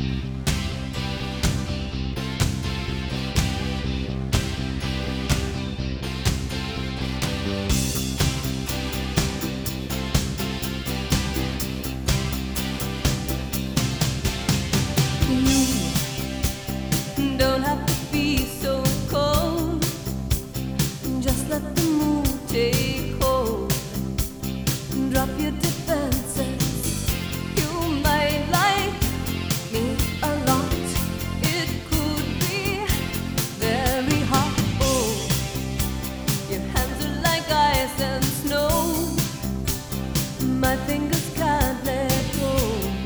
Don't have to be so cold. Just let the mood take hold. Drop your defenses. You might like me a lot. It could be very hot. Oh, your hands are like ice and snow. My fingers can't let go.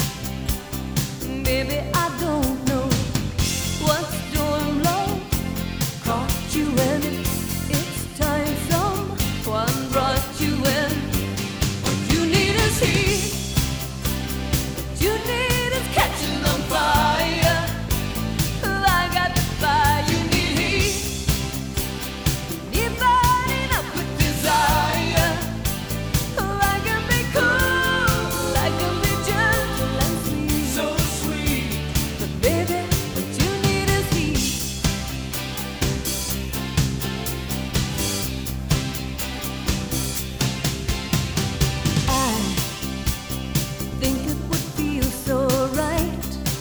Baby, I don't know what storm love caught you in. It's time someone brought you in. What you need is heat. What you need is catching on fire. I got the fire. You need heat. You need burning up with desire. I can be cool. I can be gentle and sweet. So sweet. But baby, what you need is heat. I think it would feel so right.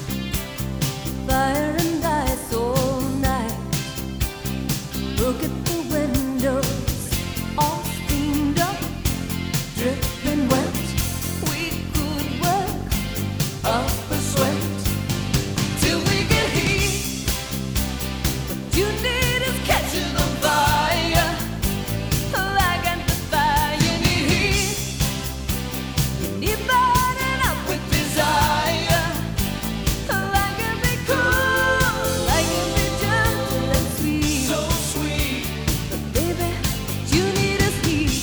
Fire and ice all night. Look at the windows, all steamed up, dripping wet. We could work up a sweat till we get heat. What you need is catching on fire. I got the fire. You need heat. You need burning up with desire. I can be cool. I can be gentle and sweet. So sweet. But baby, what you need is heat.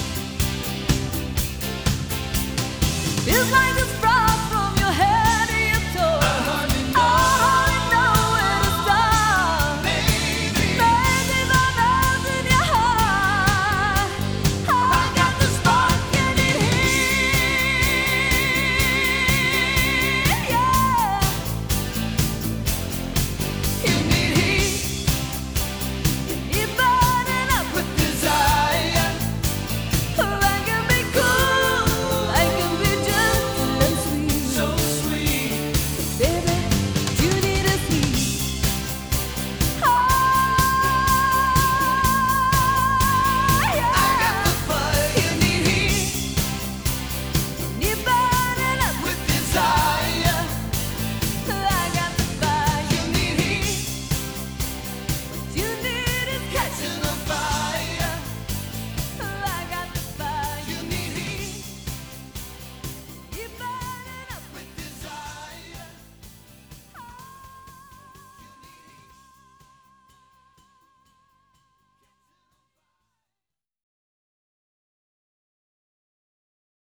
Feels like it's frost from your head to your toe. I hardly know where to start. Baby, the nerves in your heart. I got the spark, you need heat. Yeah, you need heat. You need burning up with desire. I can be cool. I can be gentle and sweet. So sweet. Baby, what you need is heat. I got the fire. You need heat. You need burning up with desire. I got the fire. You need heat. What you need is catching on fire. I got the fire. You need heat. You burn